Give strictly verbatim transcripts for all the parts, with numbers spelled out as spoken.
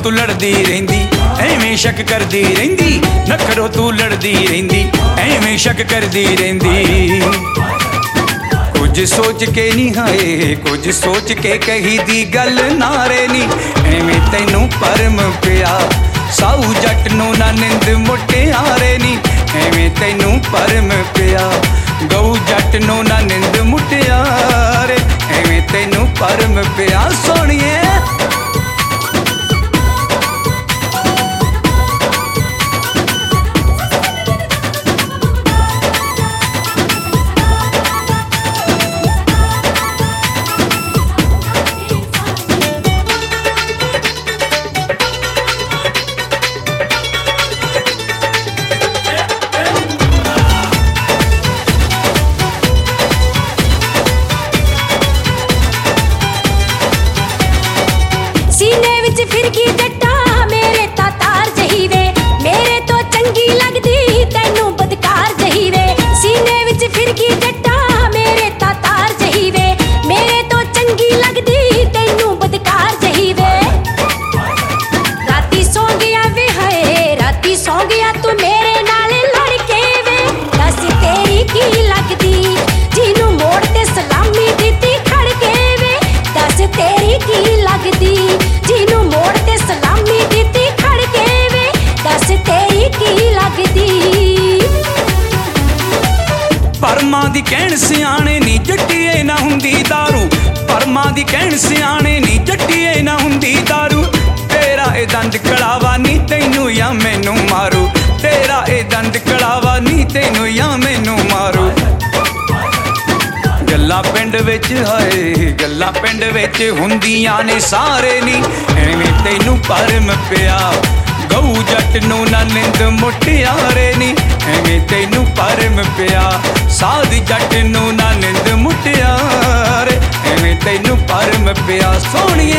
तू लड़दी रहिंदी एवें शक करदी रहिंदी, नखरों तू लड़दी रहिंदी एवें शक करदी रहिंदी। कुछ सोच के नी हाए कुछ सोच के कही दी गल नारे नी, एवें तैनू परम पिया साऊ जट नू ना निंद मुटियारे नी, एवें तैनू परम पिया गऊ जट नू ना निंद मुटियारे, एवें तैनू परम पिया सोनिए। सीने विच फिरकी जट्टा मेरे ता तार जही वे, मेरे तो चंगी लगदी तैनू बदकार जही वे। सीने विच फिरकी जट्टा मेरे ता तार जही वे, मेरे तो चंगी लगदी तैनू बदकार जही वे। राती सौ गया वे हाए राती सौ गया तू मेरे नाल लड़के वे, दस तेरी की लगदी जिनू मोड़ ते सलामी दित्ती खड़के वे, दस तेरी की लगदी जिनू मोड़ ते सलामी दित्ती खड़के वे, दस तेरी की लगदी। परमा दी कहण सियाणे नी जट्टीए ना हुंदी दारू, परमा दी कहण सियाणे नी जट्टीए ना हुंदी दारू, तेरा ए दंद कड़ावा नी तैनू या मैनू मारू, तेरा ए दंद कड़ावा नी तैनू या मैनू मारू। गल्लां पिंड विच हाए गल्लां पिंड विच हुंदियां ने सारे नी, एवें तैनू परम पिया गऊ जट नू ना निंद मुटियारे नी, एवें तैनू परम पिया साध जट नू ना निंद मुटियारे, एवें तैनू परम पिया सोनिए।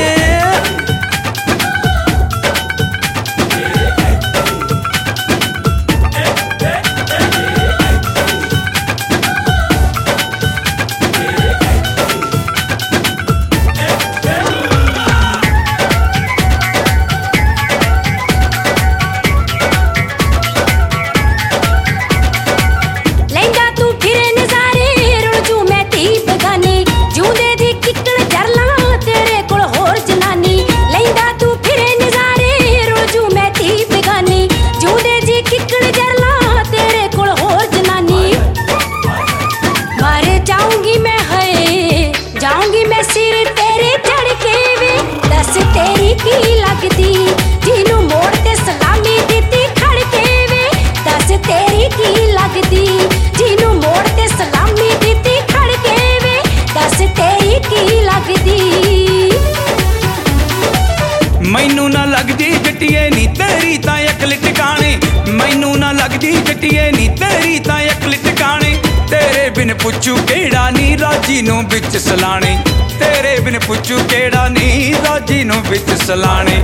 सिर तेरे चढ़ के वे, दस तेरी की लगदी जिनू मोड़ ते सलामी दित्ती खड़के वे, दस तेरी की लगदी जिनू मोड़ ते सलामी दित्ती खड़के वे, दस तेरी की लगदी। मैनू ना लगदी जट्टिए नी तेरी तां अकल टिकाणे, मैनू ना लगदी जट्टिए नी तेरी तां अकल टिकाणे, तेरे बिन पुछू केड़ा नी राजी नू बिच सलाणे, तेरे बिन पुछू केड़ा नी राजी नू बिच सलाणे।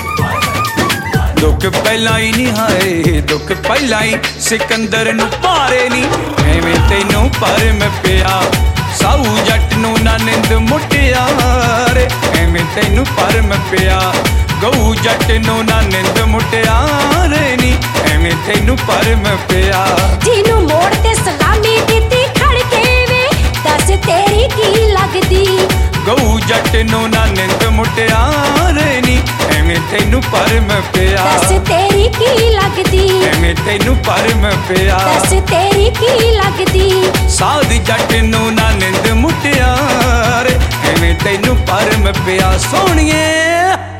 दुख पहला ही नी हाए दुख पहला ही सिकंदर नू पारे नी, एवें तैनू परम पिया साऊ जट नू ना निंद मुटियारे, एवें तैनू परम पिया गऊ जट नू ना निंद मुटियारे नी, एवें तैनू परम पिया जिनू मोड़ ते सलामी दित्ती खड़के वे, दस तेरी की लगदी गऊ जट नू ना निंद मुटियारे नी, एवें तैनू परम पिया दस तेरी की लगदी, एवें तैनू परम पिया दस तेरी की लगदी। साध जट नू ना निंद मुटियारे, एवें तैनू परम पिया सोनिए।